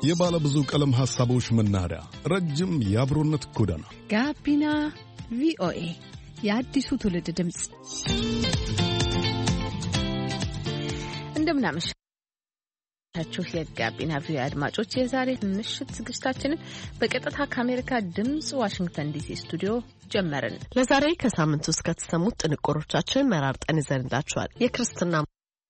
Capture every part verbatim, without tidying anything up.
የባለ ብዙ ቀለም ሐሳቦች መናኸሪያ፣ ረጅም የአብሮነት ጎዳና ጋቢና ቪኦኤ የአዲሱ ትውልድ ድምፅ። እንደምናመሻችሁ የጋቢና ቪኦኤ አድማጮች፣ የዛሬ ምሽት ዝግጅታችንን በቀጥታ ከአሜሪካ ድምፅ ዋሽንግተን ዲሲ ስቱዲዮ ጀመርን። ለዛሬ ከሳምንት ውስጥ ከተሰሙት ጥንቅሮቻችን መራርጠን ይዘንላችኋል። የክርስትና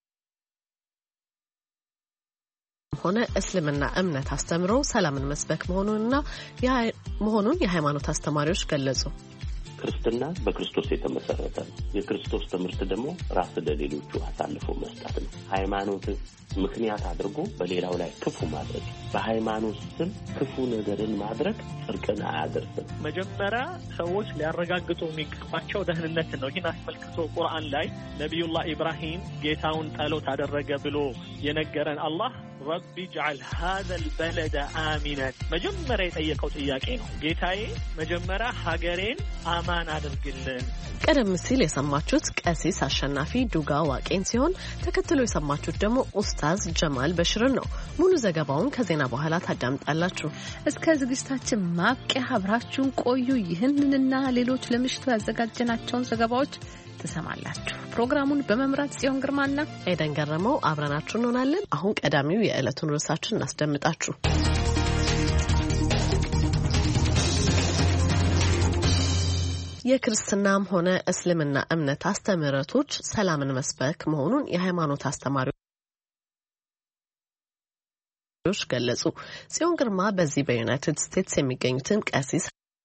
ሆነ እስልምና እምነት አስተምሮ ሰላምን መስበክ መሆኑንና መሆኑን የሃይማኖት አስተማሪዎች ገለጹ። ክርስትና በክርስቶስ የተመሰረተ ነው። የክርስቶስ ትምህርት ደግሞ ራስ ለሌሎቹ አሳልፎ መስጠት ነው። ሃይማኖትን ምክንያት አድርጎ በሌላው ላይ ክፉ ማድረግ፣ በሃይማኖት ስም ክፉ ነገርን ማድረግ ጽድቅን አያደርስም። መጀመሪያ ሰዎች ሊያረጋግጡ የሚገባቸው ደህንነትን ነው። ይህን አስመልክቶ ቁርአን ላይ ነቢዩላህ ኢብራሂም ጌታውን ጸሎት አደረገ ብሎ የነገረን አላህ ረቢ ጅዓል ሃዘል በለደ አሚነን መጀመሪያ የጠየቀው ጥያቄ ነው። ጌታዬ መጀመሪያ ሀገሬን አማን አድርግልን። ቀደም ሲል የሰማችሁት ቀሲስ አሸናፊ ዱጋ ዋቄን ሲሆን ተከትሎ የሰማችሁት ደግሞ ኡስታዝ ጀማል በሽርን ነው። ሙሉ ዘገባውን ከዜና በኋላ ታዳምጣላችሁ። እስከ ዝግጅታችን ማብቂያ አብራችሁን ቆዩ። ይህንንና ሌሎች ለምሽቱ ያዘጋጀናቸውን ዘገባዎች ትሰማላችሁ። ፕሮግራሙን በመምራት ጽዮን ግርማና ኤደን ገረመው አብረናችሁ እንሆናለን። አሁን ቀዳሚው የዕለቱን ርዕሳችን እናስደምጣችሁ። የክርስትናም ሆነ እስልምና እምነት አስተምህሮቶች ሰላምን መስበክ መሆኑን የሃይማኖት አስተማሪዎች ገለጹ። ጽዮን ግርማ በዚህ በዩናይትድ ስቴትስ የሚገኙትን ቀሲስ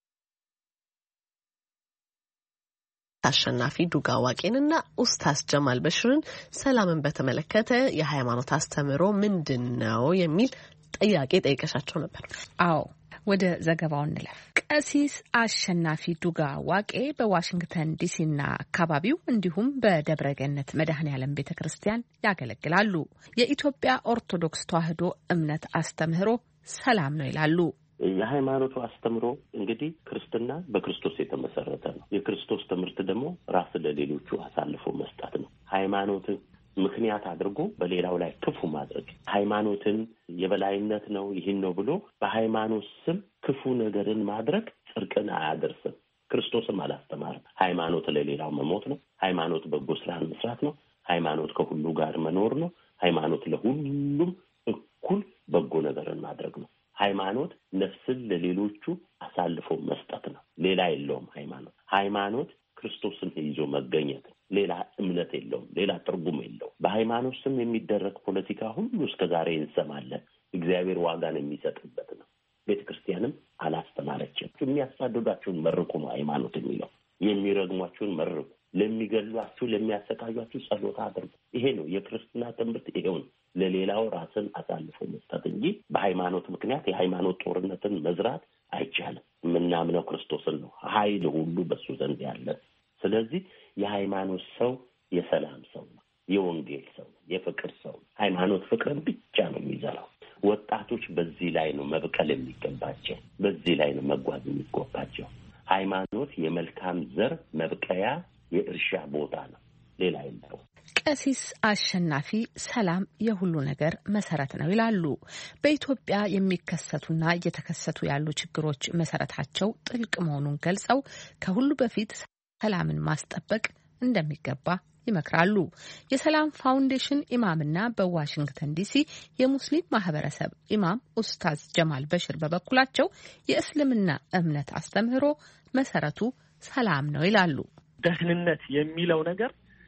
አሸናፊ ዱጋ ዋቄንና ኡስታዝ ጀማል በሽርን ሰላምን በተመለከተ የሃይማኖት አስተምህሮ ምንድነው የሚል ጥያቄ ጠይቀሻቸው ነበር። አዎ፣ ወደ ዘገባው እንለፍ። ቀሲስ አሸናፊ ዱጋ ዋቄ በዋሽንግተን ዲሲና አካባቢው እንዲሁም በደብረገነት መድኃኔዓለም ቤተክርስቲያን ያገለግላሉ። የኢትዮጵያ ኦርቶዶክስ ተዋሕዶ እምነት አስተምህሮ ሰላም ነው ይላሉ። የሃይማኖቱ አስተምሮ እንግዲህ ክርስትና በክርስቶስ የተመሰረተ ነው። የክርስቶስ ትምህርት ደግሞ ራስ ለሌሎቹ አሳልፎ መስጠት ነው። ሃይማኖትን ምክንያት አድርጎ በሌላው ላይ ክፉ ማድረግ፣ ሃይማኖትን የበላይነት ነው ይህን ነው ብሎ በሃይማኖት ስም ክፉ ነገርን ማድረግ ጽድቅን አያደርስም። ክርስቶስም አላስተማርም። ሃይማኖት ለሌላው መሞት ነው። ሃይማኖት በጎ ስራን መስራት ነው። ሃይማኖት ከሁሉ ጋር መኖር ነው። ሃይማኖት ለሁሉም እኩል በጎ ነገርን ማድረግ ነው። ሃይማኖት ነፍስን ለሌሎቹ አሳልፎ መስጠት ነው። ሌላ የለውም። ሃይማኖት ሃይማኖት ክርስቶስን ይዞ መገኘት፣ ሌላ እምነት የለውም። ሌላ ትርጉም የለውም። በሃይማኖት ስም የሚደረግ ፖለቲካ ሁሉ እስከዛሬ እንሰማለን። እግዚአብሔር ዋጋን የሚሰጥበት ነው። ቤተክርስቲያንም አላስተማረችም። የሚያሳድዷችሁን መርቁ ነው ሃይማኖት የሚለው። የሚረግሟችሁን መርቁ፣ ለሚገሏችሁ ለሚያሰቃዩአችሁ ጸሎት አድርጉ። ይሄ ነው የክርስትና ትምህርት። ይሄው ነው ለሌላው ራስን አሳልፎ መስጠት እንጂ በሃይማኖት ምክንያት የሃይማኖት ጦርነትን መዝራት አይቻልም። የምናምነው ክርስቶስን ነው። ኃይል ሁሉ በሱ ዘንድ ያለ። ስለዚህ የሃይማኖት ሰው የሰላም ሰው ነው፣ የወንጌል ሰው ነው፣ የፍቅር ሰው ነው። ሃይማኖት ፍቅርን ብቻ ነው የሚዘራው። ወጣቶች በዚህ ላይ ነው መብቀል የሚገባቸው፣ በዚህ ላይ ነው መጓዝ የሚገባቸው። ሃይማኖት የመልካም ዘር መብቀያ የእርሻ ቦታ ነው፣ ሌላ የለውም። ቀሲስ አሸናፊ ሰላም የሁሉ ነገር መሰረት ነው ይላሉ። በኢትዮጵያ የሚከሰቱና እየተከሰቱ ያሉ ችግሮች መሰረታቸው ጥልቅ መሆኑን ገልጸው ከሁሉ በፊት ሰላምን ማስጠበቅ እንደሚገባ ይመክራሉ። የሰላም ፋውንዴሽን ኢማምና በዋሽንግተን ዲሲ የሙስሊም ማህበረሰብ ኢማም ኡስታዝ ጀማል በሽር በበኩላቸው የእስልምና እምነት አስተምህሮ መሰረቱ ሰላም ነው ይላሉ። ደህንነት የሚለው ነገር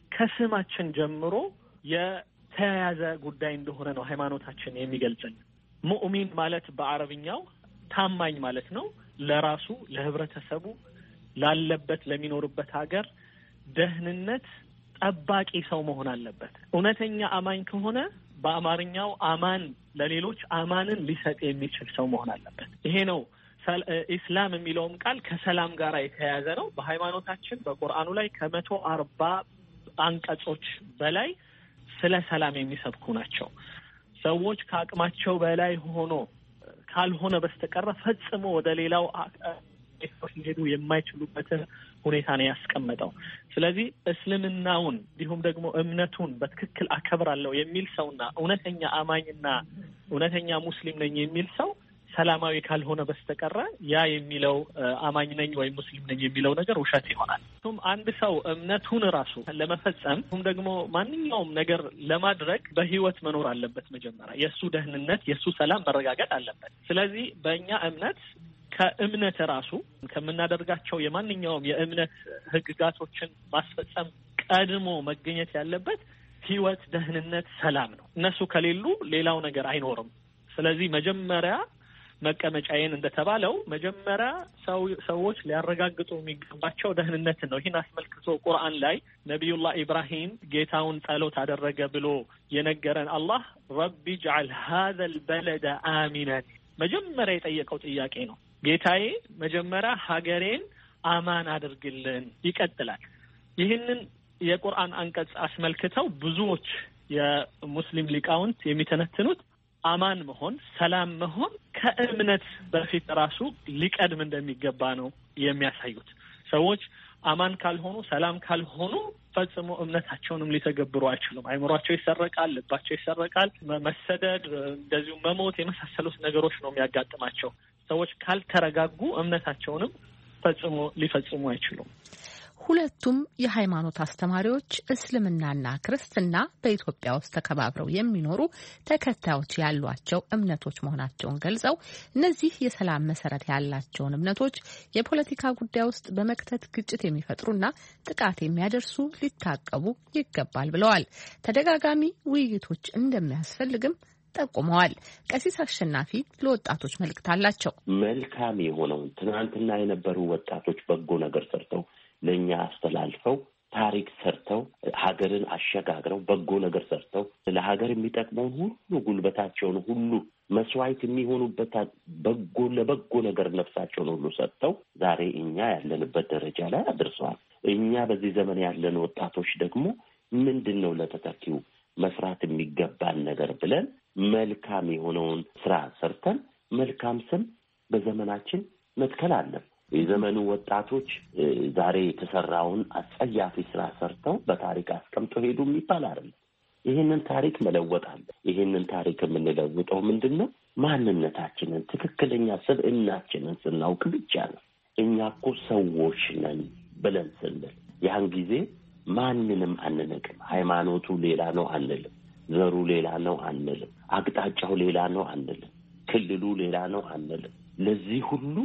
ከስማችን ጀምሮ የተያያዘ ጉዳይ እንደሆነ ነው ሃይማኖታችን የሚገልጸን። ሙእሚን ማለት በአረብኛው ታማኝ ማለት ነው። ለራሱ፣ ለህብረተሰቡ፣ ላለበት ለሚኖርበት ሀገር ደህንነት ጠባቂ ሰው መሆን አለበት። እውነተኛ አማኝ ከሆነ በአማርኛው አማን ለሌሎች አማንን ሊሰጥ የሚችል ሰው መሆን አለበት። ይሄ ነው ኢስላም የሚለውም ቃል ከሰላም ጋር የተያያዘ ነው። በሃይማኖታችን በቁርአኑ ላይ ከመቶ አርባ አንቀጾች በላይ ስለ ሰላም የሚሰብኩ ናቸው። ሰዎች ከአቅማቸው በላይ ሆኖ ካልሆነ በስተቀር ፈጽሞ ወደ ሌላው ሊሄዱ የማይችሉበትን ሁኔታ ነው ያስቀመጠው። ስለዚህ እስልምናውን እንዲሁም ደግሞ እምነቱን በትክክል አከብራለሁ የሚል ሰውና እውነተኛ አማኝና እውነተኛ ሙስሊም ነኝ የሚል ሰው ሰላማዊ ካልሆነ በስተቀረ ያ የሚለው አማኝ ነኝ ወይም ሙስሊም ነኝ የሚለው ነገር ውሸት ይሆናል። ቱም አንድ ሰው እምነቱን ራሱ ለመፈጸም ቱም ደግሞ ማንኛውም ነገር ለማድረግ በህይወት መኖር አለበት። መጀመሪያ የሱ ደህንነት የሱ ሰላም መረጋገጥ አለበት። ስለዚህ በእኛ እምነት ከእምነት ራሱ ከምናደርጋቸው የማንኛውም የእምነት ህግጋቶችን ማስፈጸም ቀድሞ መገኘት ያለበት ህይወት፣ ደህንነት፣ ሰላም ነው። እነሱ ከሌሉ ሌላው ነገር አይኖርም። ስለዚህ መጀመሪያ መቀመጫዬን እንደተባለው መጀመሪያ ሰው ሰዎች ሊያረጋግጡ የሚገባቸው ደህንነትን ነው። ይህን አስመልክቶ ቁርአን ላይ ነቢዩላህ ኢብራሂም ጌታውን ጸሎት አደረገ ብሎ የነገረን አላህ ረቢ ጅዐል ሃዘል በለደ አሚነን መጀመሪያ የጠየቀው ጥያቄ ነው። ጌታዬ መጀመሪያ ሀገሬን አማን አድርግልን። ይቀጥላል። ይህንን የቁርአን አንቀጽ አስመልክተው ብዙዎች የሙስሊም ሊቃውንት የሚተነትኑት አማን መሆን፣ ሰላም መሆን ከእምነት በፊት ራሱ ሊቀድም እንደሚገባ ነው የሚያሳዩት። ሰዎች አማን ካልሆኑ፣ ሰላም ካልሆኑ ፈጽሞ እምነታቸውንም ሊተገብሩ አይችሉም። አይምሯቸው ይሰረቃል፣ ልባቸው ይሰረቃል። መሰደድ፣ እንደዚሁ መሞት የመሳሰሉት ነገሮች ነው የሚያጋጥማቸው። ሰዎች ካልተረጋጉ እምነታቸውንም ፈጽሞ ሊፈጽሙ አይችሉም። ሁለቱም የሃይማኖት አስተማሪዎች እስልምናና ክርስትና በኢትዮጵያ ውስጥ ተከባብረው የሚኖሩ ተከታዮች ያሏቸው እምነቶች መሆናቸውን ገልጸው እነዚህ የሰላም መሰረት ያላቸውን እምነቶች የፖለቲካ ጉዳይ ውስጥ በመክተት ግጭት የሚፈጥሩና ጥቃት የሚያደርሱ ሊታቀቡ ይገባል ብለዋል። ተደጋጋሚ ውይይቶች እንደሚያስፈልግም ጠቁመዋል። ቀሲስ አሸናፊ ለወጣቶች መልእክት አላቸው። መልካም የሆነውን ትናንትና የነበሩ ወጣቶች በጎ ነገር ሰርተው ለኛ አስተላልፈው ታሪክ ሰርተው ሀገርን አሸጋግረው በጎ ነገር ሰርተው ለሀገር የሚጠቅመውን ሁሉ ጉልበታቸውን ሁሉ መስዋዕት የሚሆኑበት በጎ ለበጎ ነገር ነፍሳቸውን ሁሉ ሰጥተው ዛሬ እኛ ያለንበት ደረጃ ላይ አድርሰዋል። እኛ በዚህ ዘመን ያለን ወጣቶች ደግሞ ምንድን ነው ለተተኪው መስራት የሚገባን ነገር ብለን መልካም የሆነውን ስራ ሰርተን መልካም ስም በዘመናችን መትከል አለን። የዘመኑ ወጣቶች ዛሬ የተሰራውን አጸያፊ ስራ ሰርተው በታሪክ አስቀምጠው ሄዱ የሚባል አይደለም። ይህንን ታሪክ መለወጥ አለ። ይህንን ታሪክ የምንለውጠው ምንድን ነው? ማንነታችንን፣ ትክክለኛ ስብዕናችንን ስናውቅ ብቻ ነው። እኛ እኮ ሰዎች ነን ብለን ስንል ያን ጊዜ ማንንም አንነቅም። ሃይማኖቱ ሌላ ነው አንልም። ዘሩ ሌላ ነው አንልም። አቅጣጫው ሌላ ነው አንልም። ክልሉ ሌላ ነው አንልም። ለዚህ ሁሉ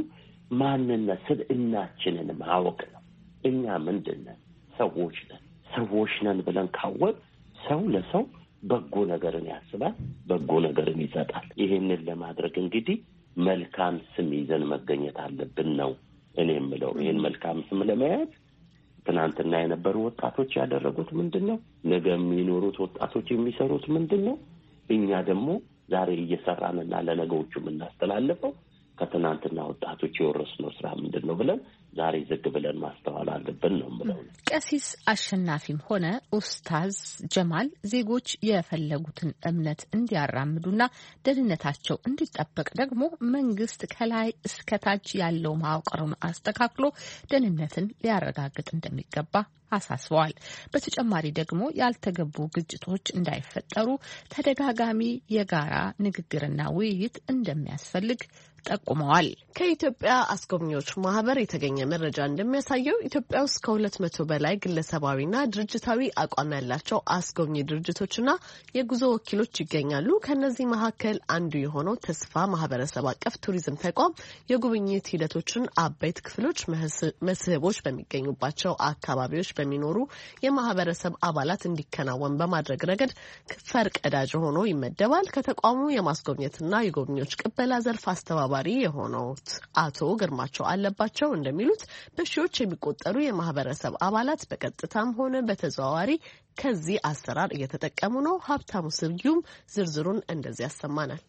ማንነት ስብዕናችንን ማወቅ ነው። እኛ ምንድን ነን? ሰዎች ነን። ሰዎች ነን ብለን ካወቅ ሰው ለሰው በጎ ነገርን ያስባል፣ በጎ ነገርን ይሰጣል። ይሄንን ለማድረግ እንግዲህ መልካም ስም ይዘን መገኘት አለብን ነው እኔ የምለው። ይሄን መልካም ስም ለመያዝ ትናንትና የነበሩ ወጣቶች ያደረጉት ምንድን ነው? ነገ የሚኖሩት ወጣቶች የሚሰሩት ምንድን ነው? እኛ ደግሞ ዛሬ እየሰራንና ለነገዎቹ የምናስተላልፈው ከትናንትና ወጣቶች የወረስነው ስራ ምንድን ነው ብለን ዛሬ ዝግ ብለን ማስተዋል አለብን ነው የምለው። ቀሲስ አሸናፊም ሆነ ኡስታዝ ጀማል ዜጎች የፈለጉትን እምነት እንዲያራምዱና ደህንነታቸው እንዲጠበቅ ደግሞ መንግስት ከላይ እስከታች ያለው መዋቅሩን አስተካክሎ ደህንነትን ሊያረጋግጥ እንደሚገባ አሳስበዋል። በተጨማሪ ደግሞ ያልተገቡ ግጭቶች እንዳይፈጠሩ ተደጋጋሚ የጋራ ንግግርና ውይይት እንደሚያስፈልግ ጠቁመዋል። ከኢትዮጵያ አስጎብኚዎች ማህበር የተገኘ መረጃ እንደሚያሳየው ኢትዮጵያ ውስጥ ከሁለት መቶ በላይ ግለሰባዊና ድርጅታዊ አቋም ያላቸው አስጎብኚ ድርጅቶችና የጉዞ ወኪሎች ይገኛሉ። ከነዚህ መካከል አንዱ የሆነው ተስፋ ማህበረሰብ አቀፍ ቱሪዝም ተቋም የጉብኝት ሂደቶችን አበይት ክፍሎች፣ መስህቦች በሚገኙባቸው አካባቢዎች በሚኖሩ የማህበረሰብ አባላት እንዲከናወን በማድረግ ረገድ ፈርቀዳጅ ሆኖ ይመደባል። ከተቋሙ የማስጎብኘትና የጎብኚዎች ቅበላ ዘርፍ አስተባባሪ የሆነው አቶ ግርማቸው አለባቸው እንደሚሉት በሺዎች የሚቆጠሩ የማህበረሰብ አባላት በቀጥታም ሆነ በተዘዋዋሪ ከዚህ አሰራር እየተጠቀሙ ነው። ሀብታሙ ስዩም ዝርዝሩን እንደዚህ ያሰማናል።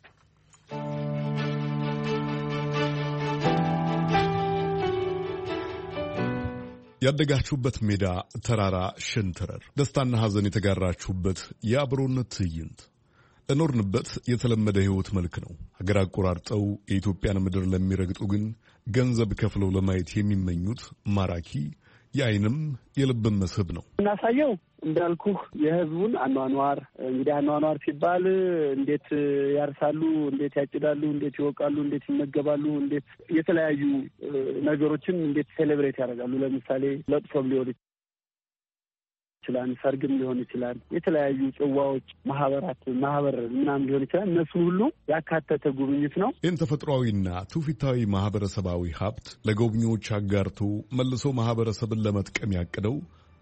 ያደጋችሁበት ሜዳ፣ ተራራ፣ ሸንተረር፣ ደስታና ሐዘን የተጋራችሁበት የአብሮነት ትዕይንት እኖርንበት የተለመደ ህይወት መልክ ነው። ሀገር አቆራርጠው የኢትዮጵያን ምድር ለሚረግጡ ግን ገንዘብ ከፍለው ለማየት የሚመኙት ማራኪ የዓይንም የልብም መስህብ ነው። እናሳየው እንዳልኩ የህዝቡን አኗኗር እንግዲህ አኗኗር ሲባል እንዴት ያርሳሉ፣ እንዴት ያጭዳሉ፣ እንዴት ይወቃሉ፣ እንዴት ይመገባሉ፣ እንዴት የተለያዩ ነገሮችን እንዴት ሴሌብሬት ያደርጋሉ። ለምሳሌ ለቅሶም ሊሆን ይችላል፣ ሰርግም ሊሆን ይችላል፣ የተለያዩ ጽዋዎች፣ ማህበራት ማህበር ምናምን ሊሆን ይችላል። እነሱን ሁሉ ያካተተ ጉብኝት ነው። ይህን ተፈጥሯዊና ትውፊታዊ ማህበረሰባዊ ሀብት ለጎብኚዎች አጋርቶ መልሶ ማህበረሰብን ለመጥቀም ያቅደው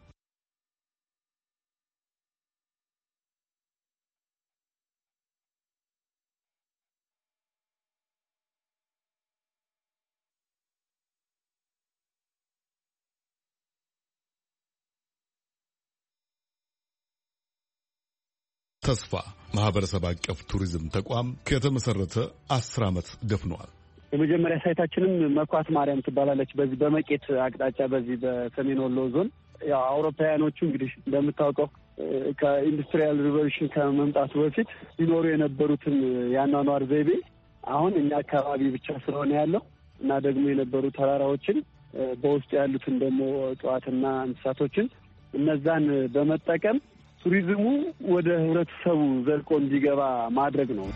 ተስፋ ማህበረሰብ አቀፍ ቱሪዝም ተቋም ከተመሰረተ አስር ዓመት ደፍኗል። የመጀመሪያ ሳይታችንም መኳት ማርያም ትባላለች። በዚህ በመቄት አቅጣጫ በዚህ በሰሜን ወሎ ዞን ያው አውሮፓውያኖቹ እንግዲህ እንደምታውቀው ከኢንዱስትሪያል ሪቮሉሽን ከመምጣቱ በፊት ሲኖሩ የነበሩትን የአኗኗር ዘይቤ አሁን እኛ አካባቢ ብቻ ስለሆነ ያለው እና ደግሞ የነበሩ ተራራዎችን በውስጡ ያሉትን ደግሞ እጽዋትና እንስሳቶችን እነዛን በመጠቀም ቱሪዝሙ ወደ ህብረተሰቡ ዘልቆ እንዲገባ ማድረግ ነው።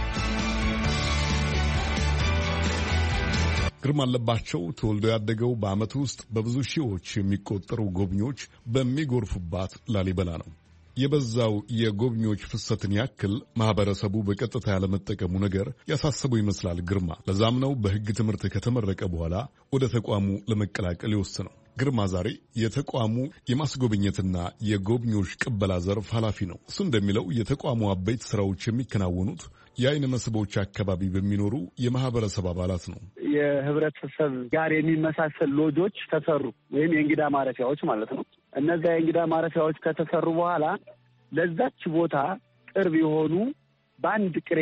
ግርማ አለባቸው ተወልዶ ያደገው በዓመት ውስጥ በብዙ ሺዎች የሚቆጠሩ ጎብኚዎች በሚጎርፉባት ላሊበላ ነው። የበዛው የጎብኚዎች ፍሰትን ያክል ማህበረሰቡ በቀጥታ ያለመጠቀሙ ነገር ያሳሰበው ይመስላል ግርማ። ለዛም ነው በሕግ ትምህርት ከተመረቀ በኋላ ወደ ተቋሙ ለመቀላቀል የወሰነው። ግርማ ዛሬ የተቋሙ የማስጎብኘትና የጎብኚዎች ቅበላ ዘርፍ ኃላፊ ነው። እሱ እንደሚለው የተቋሙ አበይት ስራዎች የሚከናወኑት የዓይን መስህቦች አካባቢ በሚኖሩ የማህበረሰብ አባላት ነው። የህብረተሰብ ጋር የሚመሳሰል ሎጆች ተሰሩ፣ ወይም የእንግዳ ማረፊያዎች ማለት ነው። እነዛ የእንግዳ ማረፊያዎች ከተሰሩ በኋላ ለዛች ቦታ ቅርብ የሆኑ በአንድ ቅሬ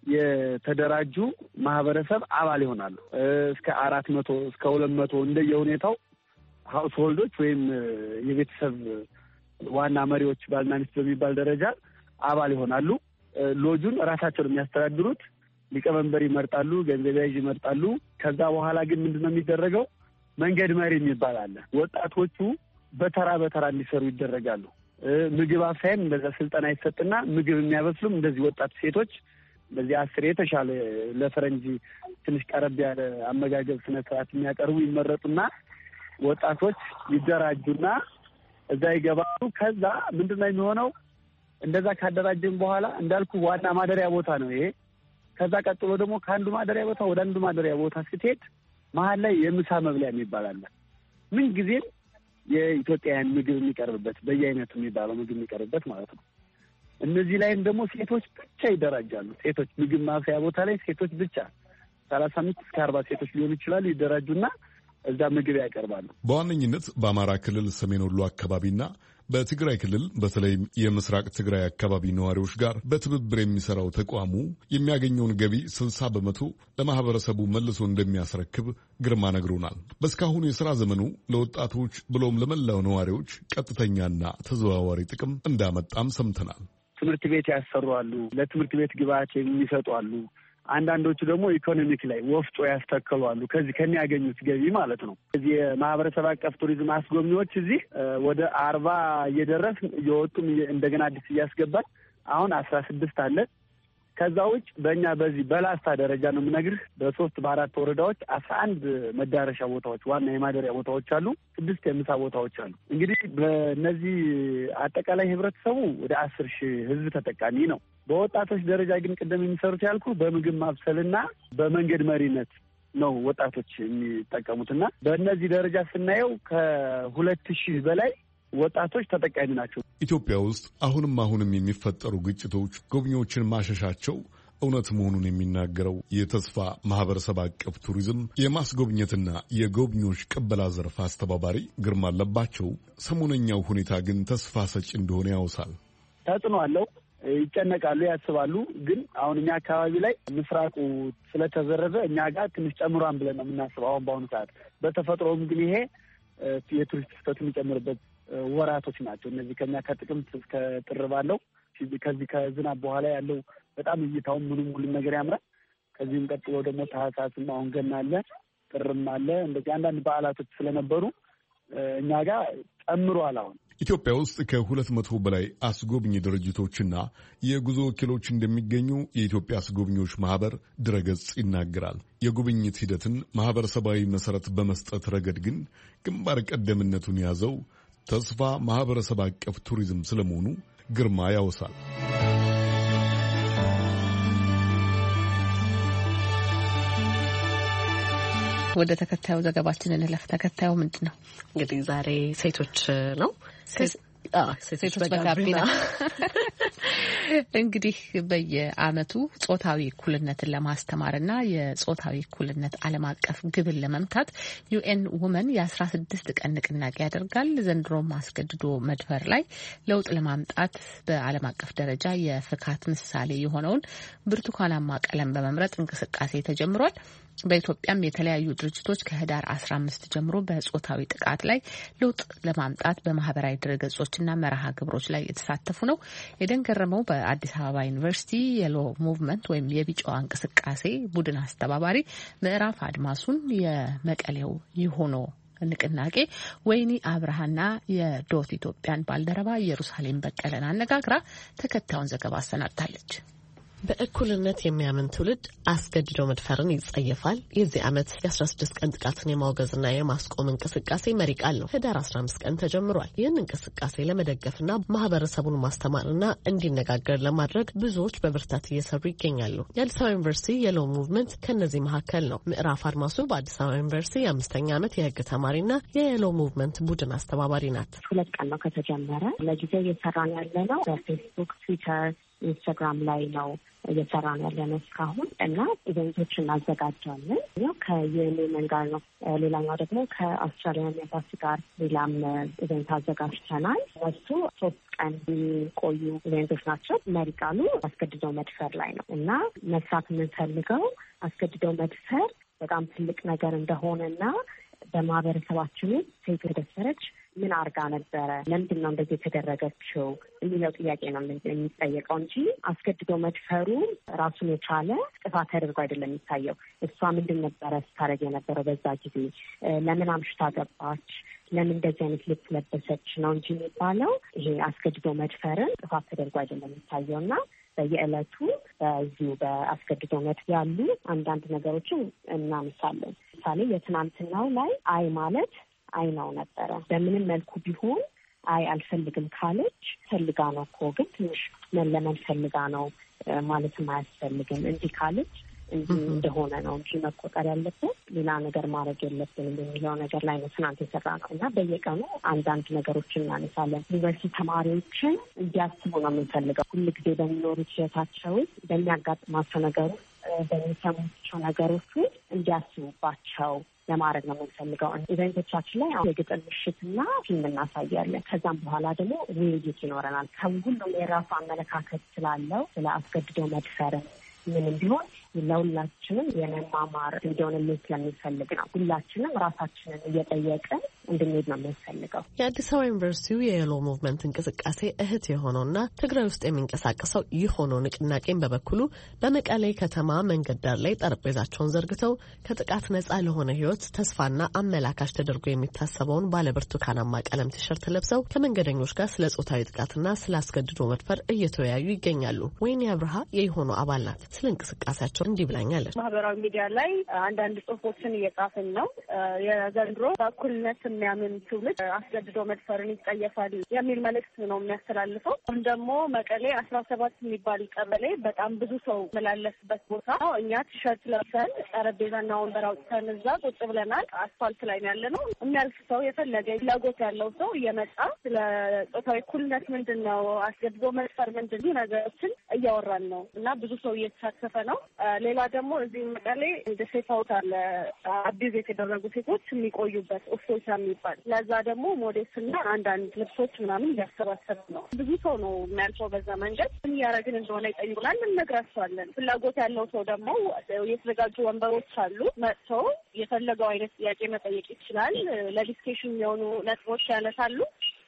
የተደራጁ ማህበረሰብ አባል ይሆናሉ። እስከ አራት መቶ እስከ ሁለት መቶ እንደየሁኔታው ሀውስ ሆልዶች ወይም የቤተሰብ ዋና መሪዎች ባልና ሚስት በሚባል ደረጃ አባል ይሆናሉ። ሎጁን ራሳቸውን የሚያስተዳድሩት ሊቀመንበር ይመርጣሉ፣ ገንዘብ ያዥ ይመርጣሉ። ከዛ በኋላ ግን ምንድነው የሚደረገው? መንገድ መሪ የሚባል አለ። ወጣቶቹ በተራ በተራ እንዲሰሩ ይደረጋሉ። ምግብ አብሳይም እንደዛ ስልጠና ይሰጥና ምግብ የሚያበስሉም እንደዚህ ወጣት ሴቶች በዚህ አስር የተሻለ ለፈረንጅ ትንሽ ቀረብ ያለ አመጋገብ ስነ ስርዓት የሚያቀርቡ ይመረጡና ወጣቶች ይደራጁና እዛ ይገባሉ። ከዛ ምንድነው የሚሆነው? እንደዛ ካደራጀን በኋላ እንዳልኩ ዋና ማደሪያ ቦታ ነው ይሄ። ከዛ ቀጥሎ ደግሞ ከአንዱ ማደሪያ ቦታ ወደ አንዱ ማደሪያ ቦታ ስትሄድ መሀል ላይ የምሳ መብለያ የሚባል አለ። ምን ጊዜም የኢትዮጵያውያን ምግብ የሚቀርብበት በየአይነቱ የሚባለው ምግብ የሚቀርብበት ማለት ነው። እነዚህ ላይም ደግሞ ሴቶች ብቻ ይደራጃሉ። ሴቶች ምግብ ማብሰያ ቦታ ላይ ሴቶች ብቻ ሰላሳ አምስት እስከ አርባ ሴቶች ሊሆኑ ይችላሉ። ይደራጁና እዛ ምግብ ያቀርባሉ። በዋነኝነት በአማራ ክልል ሰሜን ወሎ አካባቢና በትግራይ ክልል በተለይም የምስራቅ ትግራይ አካባቢ ነዋሪዎች ጋር በትብብር የሚሰራው ተቋሙ የሚያገኘውን ገቢ ስልሳ በመቶ ለማህበረሰቡ መልሶ እንደሚያስረክብ ግርማ ነግሮናል። በእስካሁኑ የሥራ ዘመኑ ለወጣቶች ብሎም ለመላው ነዋሪዎች ቀጥተኛና ተዘዋዋሪ ጥቅም እንዳመጣም ሰምተናል። ትምህርት ቤት ያሰሩ አሉ፣ ለትምህርት ቤት ግብዓት የሚሰጡ አሉ። አንዳንዶቹ ደግሞ ኢኮኖሚክ ላይ ወፍጮ ያስተከሉ አሉ፣ ከዚህ ከሚያገኙት ገቢ ማለት ነው። እዚህ የማህበረሰብ አቀፍ ቱሪዝም አስጎብኚዎች እዚህ ወደ አርባ እየደረስ እየወጡም እንደገና አዲስ እያስገባል አሁን አስራ ስድስት አለ። ከዛ ውጭ በእኛ በዚህ በላስታ ደረጃ ነው የምነግርህ በሶስት በአራት ወረዳዎች አስራ አንድ መዳረሻ ቦታዎች ዋና የማደሪያ ቦታዎች አሉ። ስድስት የምሳ ቦታዎች አሉ። እንግዲህ በእነዚህ አጠቃላይ ህብረተሰቡ ወደ አስር ሺህ ህዝብ ተጠቃሚ ነው። በወጣቶች ደረጃ ግን ቅድም የሚሰሩት ያልኩ በምግብ ማብሰልና በመንገድ መሪነት ነው ወጣቶች የሚጠቀሙትና በእነዚህ ደረጃ ስናየው ከሁለት ሺህ በላይ ወጣቶች ተጠቃሚ ናቸው። ኢትዮጵያ ውስጥ አሁንም አሁንም የሚፈጠሩ ግጭቶች ጎብኚዎችን ማሸሻቸው እውነት መሆኑን የሚናገረው የተስፋ ማህበረሰብ አቀፍ ቱሪዝም የማስጎብኘትና የጎብኚዎች ቅበላ ዘርፍ አስተባባሪ ግርማ አለባቸው ሰሞነኛው ሁኔታ ግን ተስፋ ሰጪ እንደሆነ ያውሳል። ተጽዕኖ አለው። ይጨነቃሉ፣ ያስባሉ። ግን አሁን እኛ አካባቢ ላይ ምስራቁ ስለተዘረዘ እኛ ጋር ትንሽ ጨምሯን ብለን ነው የምናስበው አሁን በአሁኑ ሰዓት። በተፈጥሮም ግን ይሄ የቱሪስት ፍሰቱ የሚጨምርበት ወራቶች ናቸው። እነዚህ ከኛ ከጥቅምት እስከ ጥር ባለው ከዚህ ከዝናብ በኋላ ያለው በጣም እይታው ምንም ሁሉ ነገር ያምራል። ከዚህም ቀጥሎ ደግሞ ታህሳስም አሁን ገና አለ፣ ጥርም አለ። እንደዚህ አንዳንድ በዓላቶች ስለነበሩ እኛ ጋር ጨምሯል። አሁን ኢትዮጵያ ውስጥ ከሁለት መቶ በላይ አስጎብኝ ድርጅቶችና የጉዞ ወኪሎች እንደሚገኙ የኢትዮጵያ አስጎብኞች ማህበር ድረገጽ ይናገራል። የጉብኝት ሂደትን ማህበረሰባዊ መሰረት በመስጠት ረገድ ግን ግንባር ቀደምነቱን የያዘው ተስፋ ማህበረሰብ አቀፍ ቱሪዝም ስለመሆኑ ግርማ ያወሳል። ወደ ተከታዩ ዘገባችን እንለፍ። ተከታዩ ምንድን ነው? እንግዲህ ዛሬ ሴቶች ነው። ሴቶች በጋቢና እንግዲህ በየዓመቱ ጾታዊ እኩልነትን ለማስተማርና የጾታዊ እኩልነት ዓለም አቀፍ ግብን ለመምታት ዩኤን ውመን የአስራ ስድስት ቀን ንቅናቄ ያደርጋል። ዘንድሮም አስገድዶ መድፈር ላይ ለውጥ ለማምጣት በዓለም አቀፍ ደረጃ የፍካት ምሳሌ የሆነውን ብርቱካናማ ቀለም በመምረጥ እንቅስቃሴ ተጀምሯል። በኢትዮጵያም የተለያዩ ድርጅቶች ከህዳር አስራ አምስት ጀምሮ በጾታዊ ጥቃት ላይ ለውጥ ለማምጣት በማህበራዊ ድረገጾችና መርሃ ግብሮች ላይ የተሳተፉ ነው። የደንገረመው በአዲስ አበባ ዩኒቨርሲቲ የሎ ሙቭመንት ወይም የቢጫዋ እንቅስቃሴ ቡድን አስተባባሪ ምዕራፍ አድማሱን የመቀሌው ይሆኖ ንቅናቄ ወይኒ አብርሃና የዶት ኢትዮጵያን ባልደረባ ኢየሩሳሌም በቀለን አነጋግራ ተከታዩን ዘገባ አሰናድታለች። በእኩልነት የሚያምን ትውልድ አስገድዶ መድፈርን ይጸየፋል። የዚህ ዓመት የአስራ ስድስት ቀን ጥቃትን የማውገዝና የማስቆም እንቅስቃሴ መሪ ቃል ነው። ህዳር አስራ አምስት ቀን ተጀምሯል። ይህን እንቅስቃሴ ለመደገፍና ማህበረሰቡን ማስተማርና እንዲነጋገር ለማድረግ ብዙዎች በብርታት እየሰሩ ይገኛሉ። የአዲስ አበባ ዩኒቨርሲቲ የሎ ሙቭመንት ከነዚህ መካከል ነው። ምዕራፍ አድማሱ በአዲስ አበባ ዩኒቨርሲቲ የአምስተኛ ዓመት የህግ ተማሪና የሎ ሙቭመንት ቡድን አስተባባሪ ናት። ሁለት ቀን ነው ከተጀመረ። ለጊዜው እየሰራን ያለ ነው በፌስቡክ፣ ትዊተር፣ ኢንስታግራም ላይ ነው እየሰራን ያለ ነው እስካሁን እና ኢቨንቶች እናዘጋጃለን። ያው ከዩኤን ጋር ነው። ሌላኛው ደግሞ ከአውስትራሊያን ኤምባሲ ጋር ሌላም ኢቨንት አዘጋጅተናል። እነሱ ሶስት ቀን የሚቆዩ ኢቨንቶች ናቸው። መሪ ቃሉ አስገድደው መድፈር ላይ ነው እና መስራት የምንፈልገው አስገድደው መድፈር በጣም ትልቅ ነገር እንደሆነና በማህበረሰባችን ሴት የተደፈረች ምን አርጋ ነበረ፣ ለምንድን ነው እንደዚህ የተደረገችው የሚለው ጥያቄ ነው የሚጠየቀው እንጂ አስገድዶ መድፈሩ ራሱን የቻለ ጥፋት ተደርጎ አይደለም የሚታየው። እሷ ምንድን ነበረ ስታደርግ የነበረው በዛ ጊዜ፣ ለምን አምሽታ ገባች፣ ለምን እንደዚህ አይነት ልብስ ለበሰች ነው እንጂ የሚባለው ይሄ አስገድዶ መድፈርን ጥፋት ተደርጎ አይደለም የሚታየው እና በየዕለቱ በዚሁ በአስገድዶ መድፈር ያሉ አንዳንድ ነገሮችን እናነሳለን። ምሳሌ የትናንትናው ላይ አይ ማለት አይ ነው ነበረ። በምንም መልኩ ቢሆን አይ አልፈልግም ካለች ፈልጋ ነው እኮ ግን ትንሽ መለመን ፈልጋ ነው ማለትም አያስፈልግም። እንዲህ ካለች እንዲህ እንደሆነ ነው እንጂ መቆጠር ያለበት ሌላ ነገር ማድረግ የለብንም የሚለው ነገር ላይ ነው ትናንት የሰራ ነው እና በየቀኑ አንዳንድ ነገሮችን እናነሳለን። ዩኒቨርሲቲ ተማሪዎችን እንዲያስቡ ነው የምንፈልገው። ሁሉ ጊዜ በሚኖሩት ሕይወታቸው ውስጥ በሚያጋጥማቸው ነገሮች በሚሰሙቸው ነገሮች ውስጥ እንዲያስቡባቸው ለማድረግ ነው የምንፈልገው። ኢቨንቶቻችን ላይ የግጥም ምሽትና ፊልም እናሳያለን። ከዛም በኋላ ደግሞ ውይይት ይኖረናል። ከሁሉም የራሱ አመለካከት ስላለው ስለ አስገድዶ መድፈርን ምንም ቢሆን ለሁላችንም የመማማር እንዲሆንልን ስለሚፈልግ ነው። ሁላችንም ራሳችንን እየጠየቅን እንድንሄድ ነው የምንፈልገው። የአዲስ አበባ ዩኒቨርሲቲው የየሎ ሙቭመንት እንቅስቃሴ እህት የሆነውና ትግራይ ውስጥ የሚንቀሳቀሰው ይህ ሆኖ ንቅናቄን በበኩሉ በመቀሌ ከተማ መንገድ ዳር ላይ ጠረጴዛቸውን ዘርግተው ከጥቃት ነጻ ለሆነ ሕይወት ተስፋና አመላካሽ ተደርጎ የሚታሰበውን ባለብርቱካናማ ቀለም ቲሸርት ለብሰው ከመንገደኞች ጋር ስለ ጾታዊ ጥቃትና ስለ አስገድዶ መድፈር እየተወያዩ ይገኛሉ። ወይኒ አብርሃ የሆኖ አባል ናት። ስለ እንቅስቃሴያቸው እንዲህ ብላኛለች። ማህበራዊ ሚዲያ ላይ አንዳንድ ጽሁፎችን እየጻፍን ነው። የዘንድሮ በእኩልነት የሚያምን ትውልድ አስገድዶ መድፈርን ይጸየፋል የሚል መልእክት ነው የሚያስተላልፈው። አሁን ደግሞ መቀሌ አስራ ሰባት የሚባል ቀበሌ በጣም ብዙ ሰው መላለስበት ቦታ ነው። እኛ ቲሸርት ለብሰን ጠረጴዛና ወንበር አውጥተን እዛ ቁጭ ብለናል። አስፋልት ላይ ነው ያለ ነው። የሚያልፍ ሰው የፈለገ ፍላጎት ያለው ሰው እየመጣ ስለ ጾታዊ እኩልነት ምንድን ነው፣ አስገድዶ መድፈር ምንድን ነው ነገሮችን እያወራን ነው እና ብዙ ሰው እየተሳተፈ ነው። ሌላ ደግሞ እዚህ መቀሌ እንደ ሴፍ አውት አለ፣ አቢዝ የተደረጉ ሴቶች የሚቆዩበት ኦፍሶሳ የሚባል ለዛ ደግሞ ሞዴስና አንዳንድ ልብሶች ምናምን እያሰባሰብ ነው። ብዙ ሰው ነው የሚያልፈው በዛ መንገድ። ምን እያደረግን እንደሆነ ይጠይቁናል፣ እንነግራቸዋለን። ፍላጎት ያለው ሰው ደግሞ የተዘጋጁ ወንበሮች አሉ፣ መጥቶ የፈለገው አይነት ጥያቄ መጠየቅ ይችላል። ለዲስኬሽን የሆኑ ነጥቦች ያነሳሉ።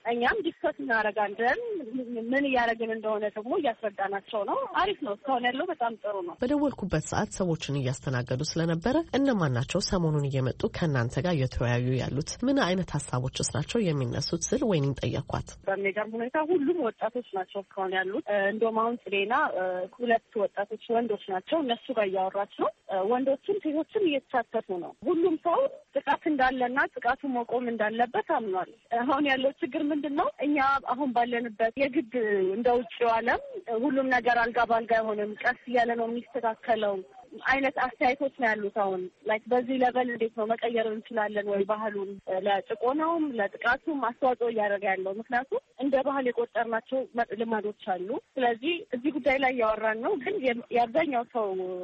እኛም ዲስከስ እናደርጋለን። ምን እያደረግን እንደሆነ ደግሞ እያስረዳናቸው ነው። አሪፍ ነው። እስካሁን ያለው በጣም ጥሩ ነው። በደወልኩበት ሰዓት ሰዎችን እያስተናገዱ ስለነበረ እነማን ናቸው ሰሞኑን እየመጡ ከእናንተ ጋር እየተወያዩ ያሉት? ምን አይነት ሀሳቦችስ ናቸው የሚነሱት ስል ወይኔን ጠየኳት። በሚገርም ሁኔታ ሁሉም ወጣቶች ናቸው እስካሁን ያሉት። እንደውም አሁን ጽሌና ሁለት ወጣቶች ወንዶች ናቸው። እነሱ ጋር እያወራች ነው። ወንዶችም ሴቶችም እየተሳተፉ ነው። ሁሉም ሰው ጥቃት እንዳለና ጥቃቱ መቆም እንዳለበት አምኗል። አሁን ያለው ችግር ምንድን ነው? እኛ አሁን ባለንበት የግድ እንደ ውጭው ዓለም ሁሉም ነገር አልጋ ባልጋ አይሆንም። ቀስ እያለ ነው የሚስተካከለው አይነት አስተያየቶች ነው ያሉት። አሁን ላይክ በዚህ ለበል እንዴት ነው መቀየር እንችላለን ወይ ባህሉን? ለጭቆናውም ለጥቃቱም አስተዋጽኦ እያደረገ ያለው ምክንያቱም እንደ ባህል የቆጠርናቸው ልማዶች አሉ። ስለዚህ እዚህ ጉዳይ ላይ እያወራን ነው። ግን የአብዛኛው ሰው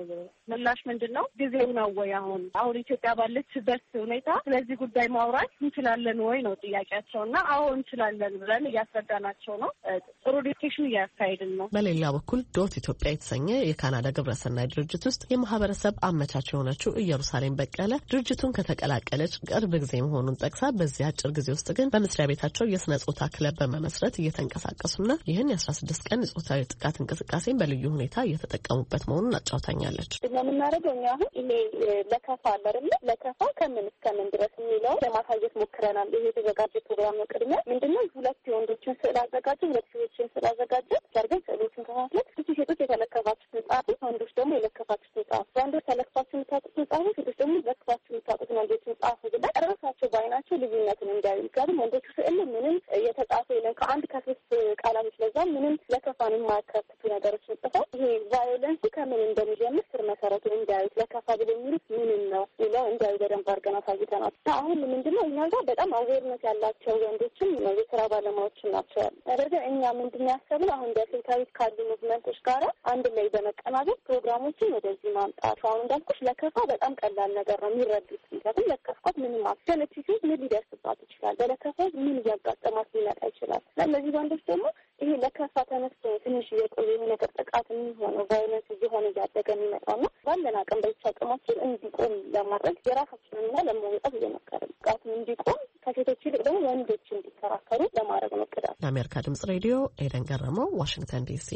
ምላሽ ምንድን ነው? ጊዜው ነው ወይ አሁን አሁን ኢትዮጵያ ባለችበት ሁኔታ ስለዚህ ጉዳይ ማውራት እንችላለን ወይ ነው ጥያቄያቸው። እና አዎ እንችላለን ብለን እያስረዳናቸው ነው። ጥሩ ዲስከሽን እያካሄድን ነው። በሌላ በኩል ዶት ኢትዮጵያ የተሰኘ የካናዳ ግብረሰናይ ድርጅት ውስጥ የማህበረሰብ አመቻች የሆነችው ኢየሩሳሌም በቀለ ድርጅቱን ከተቀላቀለች ቅርብ ጊዜ መሆኑን ጠቅሳ በዚህ አጭር ጊዜ ውስጥ ግን በመስሪያ ቤታቸው የስነ ጾታ ክለብ በመመስረት እየተንቀሳቀሱና ይህን የአስራ ስድስት ቀን የጾታዊ ጥቃት እንቅስቃሴን በልዩ ሁኔታ እየተጠቀሙበት መሆኑን አጫውታኛለች። የምናደርገው እኛ አሁን ይሄ ለከፋ አለ አይደል? ለከፋ ከምን እስከምን ድረስ የሚለው ለማሳየት ሞክረናል። ይሄ የተዘጋጀ ፕሮግራም ነው። ቅድሚያ ምንድነው ሁለት የወንዶችን ስዕል አዘጋጀ፣ ሁለት ሴቶችን ስዕል አዘጋጀ። ሰርገን ስዕሎችን ከፋፍለት ብዙ ሴቶች የተለከፋችሁትን ጻፉ፣ ወንዶች ደግሞ የለከፋችሁትን ጻፉ። ወንዶች ተለክፋችሁ የምታውቁትን ጻፉ፣ ሴቶች ደግሞ ለክፋችሁ የምታውቁትን ወንዶችን ጻፉ ብለን ራሳቸው በአይናቸው ልዩነትን እንዳዩ። ምክንያቱም ወንዶቹ ስዕል ምንም የተጻፈ የለም ከአንድ ከሶስት ቃላቶች ለዛ ምንም ለከፋን የማያካትቱ ነገሮች ጽፈው ይሄ ቫዮለንስ ከምን እንደሚጀምር ስር መሰረቱ እንዳዩት ለከፋ ብሎ የሚሉት ምንም ነው ብለው እንዳዩ በደንብ አድርገን አሳይተናል። አሁን ምንድነው እኛ ጋር በጣም አዌርነት ያላቸው ወንዶችም የስራ ባለሙያዎችም ናቸው ያሉ። ነገር ግን እኛ ምንድን ያሰብነው አሁን በሴታዊት ካሉ ሙቭመንቶች ጋር አንድ ላይ በመቀናጀት ፕሮግራሞችን ወደዚህ ማምጣት። አሁን እንዳልኩሽ ለከፋ በጣም ቀላል ነገር ነው የሚረዱት። ምክንያቱም ለከፋት ምንም አስገነች ሲሆን ምን ሊደርስባት ይችላል፣ በለከፋ ምን እያጋጠማት ሊመጣ ይችላል። ለእነዚህ ወንዶች ደግሞ ይሄ ለከፋ ተነስቶ ትንሽ እየቆየ የሆነ ነገር ጥቃት የሚሆነው ቫዮለንስ እየሆነ እያደገ የሚመጣው ነው። ባለን አቅም በቻ አቅማችን እንዲቆም ለማድረግ የራሳችንና ለመውጣት እየሞከርን ጥቃቱን እንዲቆም ከሴቶች ይልቅ ደግሞ ወንዶች እንዲከራከሩ ለማድረግ ነው እቅዳችን። ለአሜሪካ ድምጽ ሬዲዮ ኤደን ገረመው፣ ዋሽንግተን ዲሲ።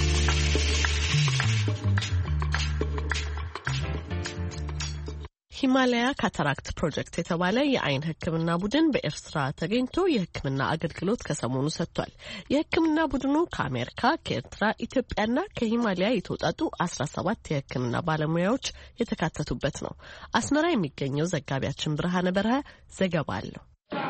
ሂማላያ ካታራክት ፕሮጀክት የተባለ የአይን ሕክምና ቡድን በኤርትራ ተገኝቶ የሕክምና አገልግሎት ከሰሞኑ ሰጥቷል። የሕክምና ቡድኑ ከአሜሪካ፣ ከኤርትራ፣ ኢትዮጵያና ከሂማላያ የተውጣጡ አስራ ሰባት የሕክምና ባለሙያዎች የተካተቱበት ነው። አስመራ የሚገኘው ዘጋቢያችን ብርሃነ በረሃ ዘገባ አለው።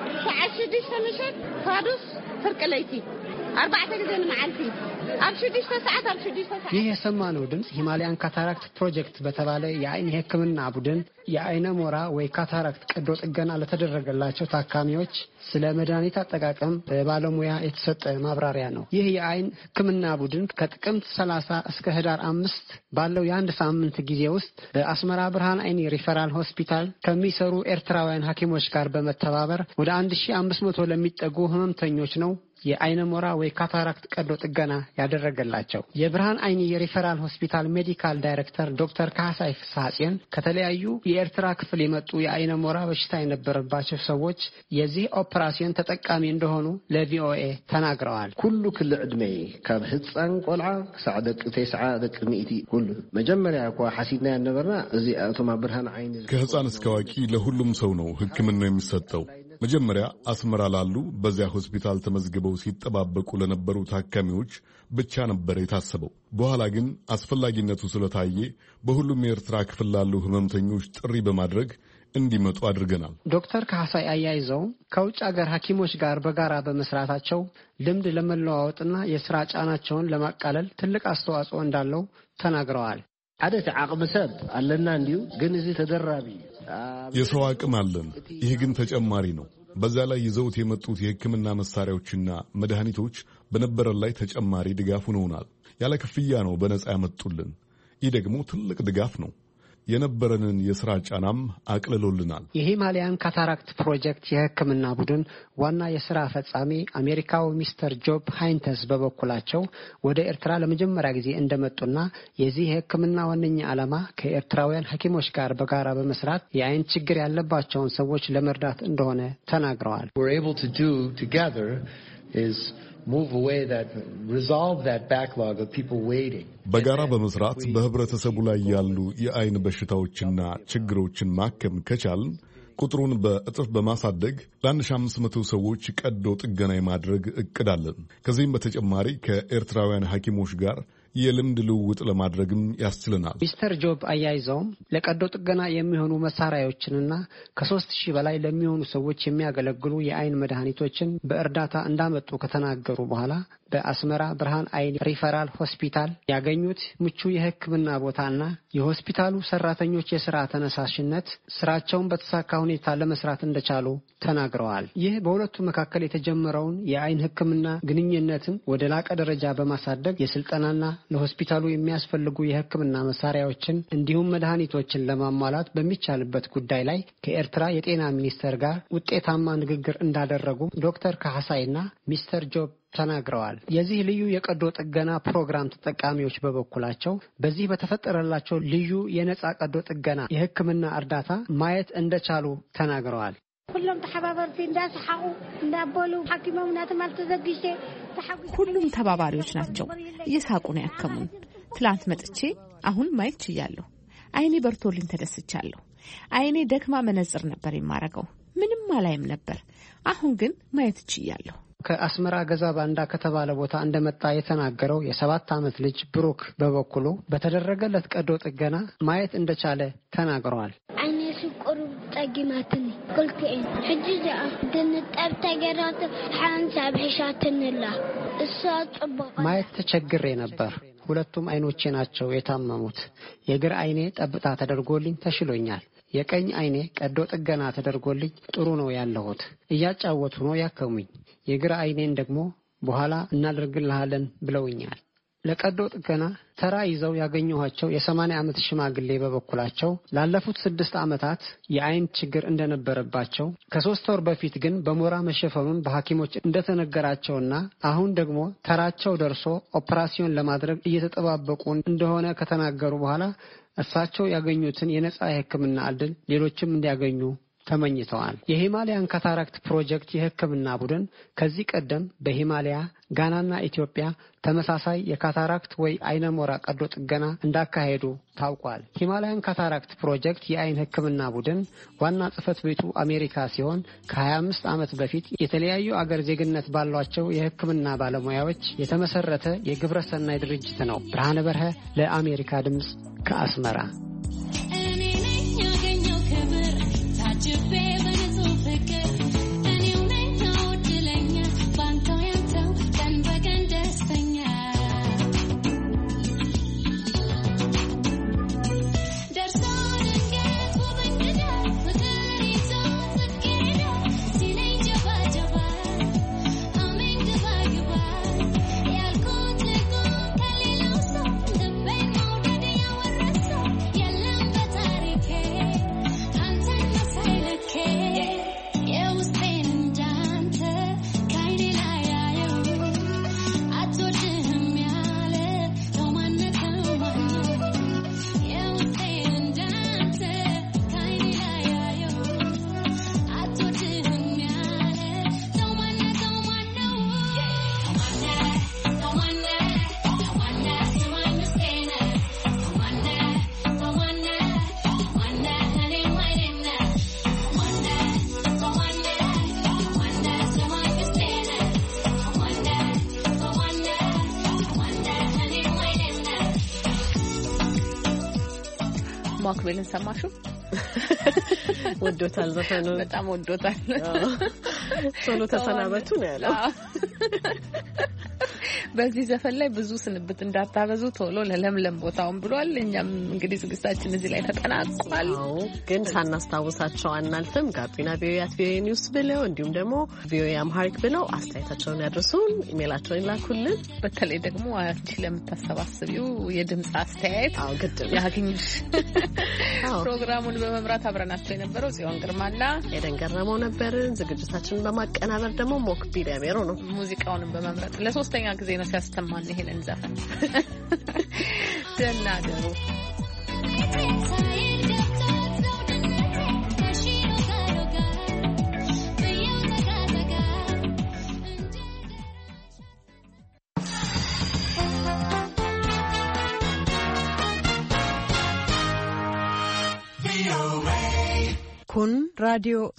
ይህ የሰማነው ድምጽ ሂማላያን ካታራክት ፕሮጀክት በተባለ የአይን የሕክምና ቡድን የአይነ ሞራ ወይ ካታራክት ቀዶ ጥገና ለተደረገላቸው ታካሚዎች ስለ መድኃኒት አጠቃቀም ባለሙያ የተሰጠ ማብራሪያ ነው። ይህ የአይን ሕክምና ቡድን ከጥቅምት ሰላሳ እስከ ህዳር አምስት ባለው የአንድ ሳምንት ጊዜ ውስጥ በአስመራ ብርሃን አይን ሪፈራል ሆስፒታል ከሚሰሩ ኤርትራውያን ሐኪሞች ጋር በመተባበር ወደ አንድ ሺህ አምስት መቶ ለሚጠጉ ህመምተኞች ነው የአይነ ሞራ ወይ ካታራክት ቀዶ ጥገና ያደረገላቸው። የብርሃን አይን የሪፈራል ሆስፒታል ሜዲካል ዳይሬክተር ዶክተር ካሳይ ፍሳጽን ከተለያዩ የኤርትራ ክፍል የመጡ የአይነ ሞራ በሽታ የነበረባቸው ሰዎች የዚህ ኦፕራሲዮን ተጠቃሚ እንደሆኑ ለቪኦኤ ተናግረዋል። ኩሉ ክል ዕድሜ ካብ ህፃን ቆልዓ ክሳዕ ደቂ ተስዓ ደቂ ሚእቲ ሁሉ መጀመሪያ እኮ ሐሲብና ያነበርና እዚ አውቶማ ብርሃን አይን ከህፃን እስከ አዋቂ ለሁሉም ሰው ነው ህክምና የሚሰጠው። መጀመሪያ አስመራ ላሉ በዚያ ሆስፒታል ተመዝግበው ሲጠባበቁ ለነበሩ ታካሚዎች ብቻ ነበር የታሰበው። በኋላ ግን አስፈላጊነቱ ስለታየ በሁሉም የኤርትራ ክፍል ላሉ ህመምተኞች ጥሪ በማድረግ እንዲመጡ አድርገናል። ዶክተር ካሳይ አያይዘው ከውጭ ሀገር ሐኪሞች ጋር በጋራ በመስራታቸው ልምድ ለመለዋወጥና የስራ ጫናቸውን ለማቃለል ትልቅ አስተዋጽኦ እንዳለው ተናግረዋል። አደት አቅም ሰብ አለና እንዲሁ ግን እዚህ ተደራቢ የሰው አቅም አለን። ይህ ግን ተጨማሪ ነው። በዛ ላይ ይዘውት የመጡት የህክምና መሳሪያዎችና መድኃኒቶች በነበረን ላይ ተጨማሪ ድጋፍ ሆነውናል። ያለ ክፍያ ነው በነጻ ያመጡልን። ይህ ደግሞ ትልቅ ድጋፍ ነው። የነበረንን የሥራ ጫናም አቅልሎልናል። የሂማሊያን ካታራክት ፕሮጀክት የሕክምና ቡድን ዋና የሥራ ፈጻሚ አሜሪካው ሚስተር ጆብ ሃይንተስ በበኩላቸው ወደ ኤርትራ ለመጀመሪያ ጊዜ እንደመጡና የዚህ የሕክምና ዋነኛ ዓላማ ከኤርትራውያን ሐኪሞች ጋር በጋራ በመስራት የአይን ችግር ያለባቸውን ሰዎች ለመርዳት እንደሆነ ተናግረዋል። We're able to do together is move away that resolve that backlog of people waiting. በጋራ በመስራት በህብረተሰቡ ላይ ያሉ የአይን በሽታዎችና ችግሮችን ማከም ከቻልን ቁጥሩን በእጥፍ በማሳደግ ለአንድ ሺህ አምስት መቶ ሰዎች ቀዶ ጥገና የማድረግ እቅድ አለን። ከዚህም በተጨማሪ ከኤርትራውያን ሐኪሞች ጋር የልምድ ልውውጥ ለማድረግም ያስችለናል። ሚስተር ጆብ አያይዘውም ለቀዶ ጥገና የሚሆኑ መሳሪያዎችንና ከሦስት ሺህ በላይ ለሚሆኑ ሰዎች የሚያገለግሉ የአይን መድኃኒቶችን በእርዳታ እንዳመጡ ከተናገሩ በኋላ በአስመራ ብርሃን አይን ሪፈራል ሆስፒታል ያገኙት ምቹ የሕክምና ቦታና የሆስፒታሉ ሰራተኞች የሥራ ተነሳሽነት ስራቸውን በተሳካ ሁኔታ ለመስራት እንደቻሉ ተናግረዋል። ይህ በሁለቱ መካከል የተጀመረውን የአይን ሕክምና ግንኙነትን ወደ ላቀ ደረጃ በማሳደግ የስልጠናና ለሆስፒታሉ የሚያስፈልጉ የሕክምና መሳሪያዎችን እንዲሁም መድኃኒቶችን ለማሟላት በሚቻልበት ጉዳይ ላይ ከኤርትራ የጤና ሚኒስቴር ጋር ውጤታማ ንግግር እንዳደረጉ ዶክተር ካህሳይና ሚስተር ጆብ ተናግረዋል። የዚህ ልዩ የቀዶ ጥገና ፕሮግራም ተጠቃሚዎች በበኩላቸው በዚህ በተፈጠረላቸው ልዩ የነጻ ቀዶ ጥገና የሕክምና እርዳታ ማየት እንደቻሉ ተናግረዋል። ሁሉም ተሐባበርቲ እንዳስሐቁ እንዳበሉ ሐኪሞም ናተማል ተዘግጄ ሁሉም ተባባሪዎች ናቸው። እየሳቁ ነው ያከሙን። ትላንት መጥቼ አሁን ማየት ችያለሁ። አይኔ በርቶልኝ ተደስቻለሁ። አይኔ ደክማ መነጽር ነበር የማረገው፣ ምንም አላይም ነበር። አሁን ግን ማየት ችያለሁ። ከአስመራ ገዛ ባንዳ ከተባለ ቦታ እንደመጣ የተናገረው የሰባት ዓመት ልጅ ብሩክ በበኩሉ በተደረገለት ቀዶ ጥገና ማየት እንደቻለ ተናግሯል። አይኔ ሲቆሩ ጠጊማትኒ ኩልቲኤን ሕጂ ዚኣ ድንጠብ ተገራት ሓንሳብ ሒሻትንላ እሷ ጽቡቅ ማየት ተቸግሬ ነበር። ሁለቱም አይኖቼ ናቸው የታመሙት። የግራ አይኔ ጠብጣ ተደርጎልኝ ተሽሎኛል። የቀኝ አይኔ ቀዶ ጥገና ተደርጎልኝ ጥሩ ነው ያለሁት። እያጫወቱ ነው ያከሙኝ። የግራ አይኔን ደግሞ በኋላ እናደርግልሃለን ብለውኛል። ለቀዶ ጥገና ተራ ይዘው ያገኘኋቸው የሰማንያ ዓመት ሽማግሌ በበኩላቸው ላለፉት ስድስት ዓመታት የአይን ችግር እንደነበረባቸው ከሶስት ወር በፊት ግን በሞራ መሸፈኑን በሐኪሞች እንደተነገራቸውና አሁን ደግሞ ተራቸው ደርሶ ኦፕራሲዮን ለማድረግ እየተጠባበቁ እንደሆነ ከተናገሩ በኋላ እሳቸው ያገኙትን የነጻ የሕክምና ዕድል ሌሎችም እንዲያገኙ ተመኝተዋል። የሂማሊያን ካታራክት ፕሮጀክት የሕክምና ቡድን ከዚህ ቀደም በሂማሊያ ጋናና ኢትዮጵያ ተመሳሳይ የካታራክት ወይ አይነ ሞራ ቀዶ ጥገና እንዳካሄዱ ታውቋል። ሂማሊያን ካታራክት ፕሮጀክት የአይን ሕክምና ቡድን ዋና ጽሕፈት ቤቱ አሜሪካ ሲሆን ከሀያ አምስት ዓመት በፊት የተለያዩ አገር ዜግነት ባሏቸው የሕክምና ባለሙያዎች የተመሰረተ የግብረ ሰናይ ድርጅት ነው። ብርሃነ በርሀ ለአሜሪካ ድምጽ ከአስመራ። ማክቤልን ሰማሹ? ወዶታል ዘፈኑ፣ በጣም ወዶታል። ቶሎ ተሰናበቱ ነው ያለው። በዚህ ዘፈን ላይ ብዙ ስንብት እንዳታበዙ ቶሎ ለለምለም ቦታውን ብሏል። እኛም እንግዲህ ዝግጅታችን እዚህ ላይ ተጠናቋል። አዎ ግን ሳናስታውሳቸው አናልፍም። ጋቢና ቪኦኤ አት ቪኦኤ ኒውስ ብለው እንዲሁም ደግሞ ቪኦኤ አምሃሪክ ብለው አስተያየታቸውን ያድርሱን፣ ኢሜይላቸውን ይላኩልን። በተለይ ደግሞ አንቺ ለምታሰባስቢው የድምጽ አስተያየት አዎ ግድ ያግኝሽ። ፕሮግራሙን በመምራት አብረናቸው የነበረው ጽዮን ግርማና ኤደን ገረመው ነበርን። ዝግጅታችንን በማቀናበር ደግሞ ሞክቢል ያሜሮ ነው። ሙዚቃውንም በመምረጥ ለሶስተኛ ጊዜ ነው ሲያስተማን ይሄንን ዘፈን። ደህና ደሩ kun radio